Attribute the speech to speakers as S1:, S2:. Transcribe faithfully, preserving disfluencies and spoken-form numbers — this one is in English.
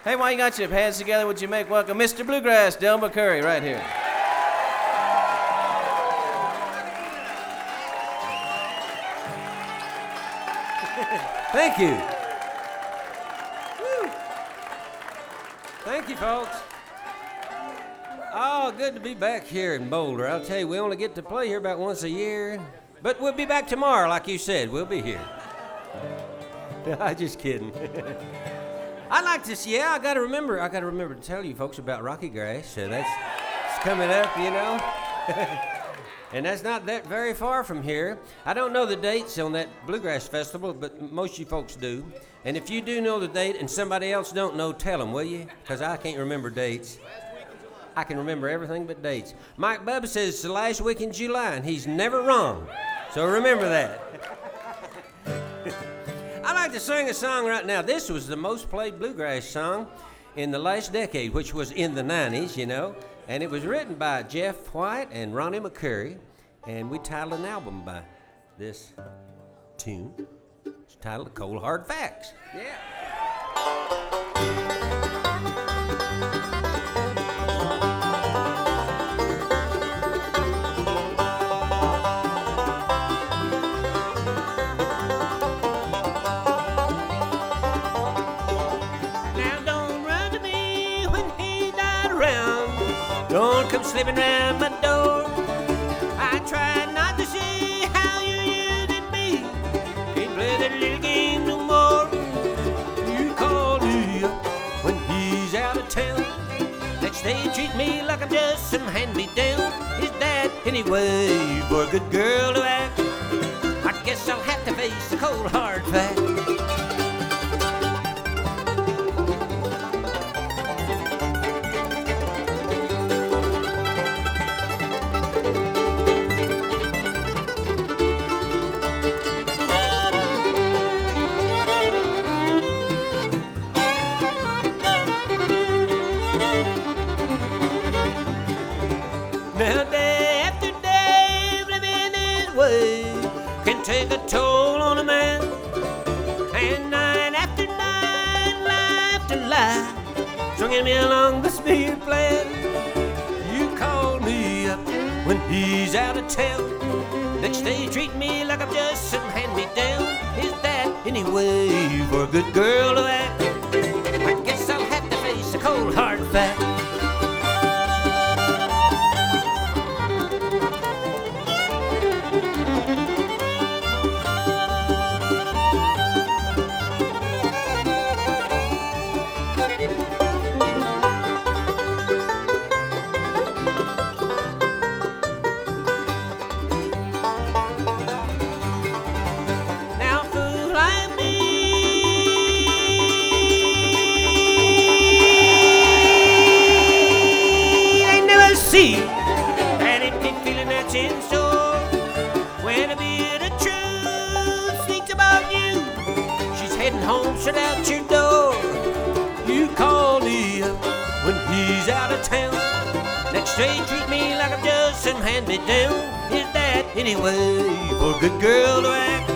S1: Hey, while you got your hands together, would you make welcome Mister Bluegrass, Delma Curry, right here.
S2: Thank you. Woo. Thank you, folks. Oh, good to be back here in Boulder. I'll tell you, we only get to play here about once a year. But we'll be back tomorrow, like you said. We'll be here. I'm just kidding. I like this. Yeah, I got to remember. I got to remember to tell you folks about Rocky Grass. So that's it's coming up, you know. And that's not that very far from here. I don't know the dates on that Bluegrass Festival, but most of you folks do. And if you do know the date and somebody else don't know, tell them, will you? Because I can't remember dates. I can remember everything but dates. Mike Bubba says it's the last week in July, and he's never wrong. So remember that. I like to sing a song right now. This was the most played bluegrass song in the last decade, which was in the nineties, you know. And it was written by Jeff White and Ronnie McCurry. And we titled an album by this tune. It's titled Cold Hard Facts. Yeah. Don't come slipping round my door. I tried not to see how you used me. Can't play that little game no more. You call me up when he's out of town. Next day you treat me like I'm just some hand-me-down. Is that any way for a good girl to act? I guess I'll have to face the cold hard fact. Now day after day, living his way can take a toll on a man. And night after night, lie after lie, stringing me along the speed plan. You call me up when he's out of town. Next day you treat me like I'm just some hand-me-down. Is that any way for a good girl to act? I guess I'll have to face a cold hard fact. That empty feeling that's in store when a bit of truth sneaks about you. She's heading home straight out your door. You call me up when he's out of town. Next day treat me like I'm just some hand-me-down. Is that any way for a good girl to act?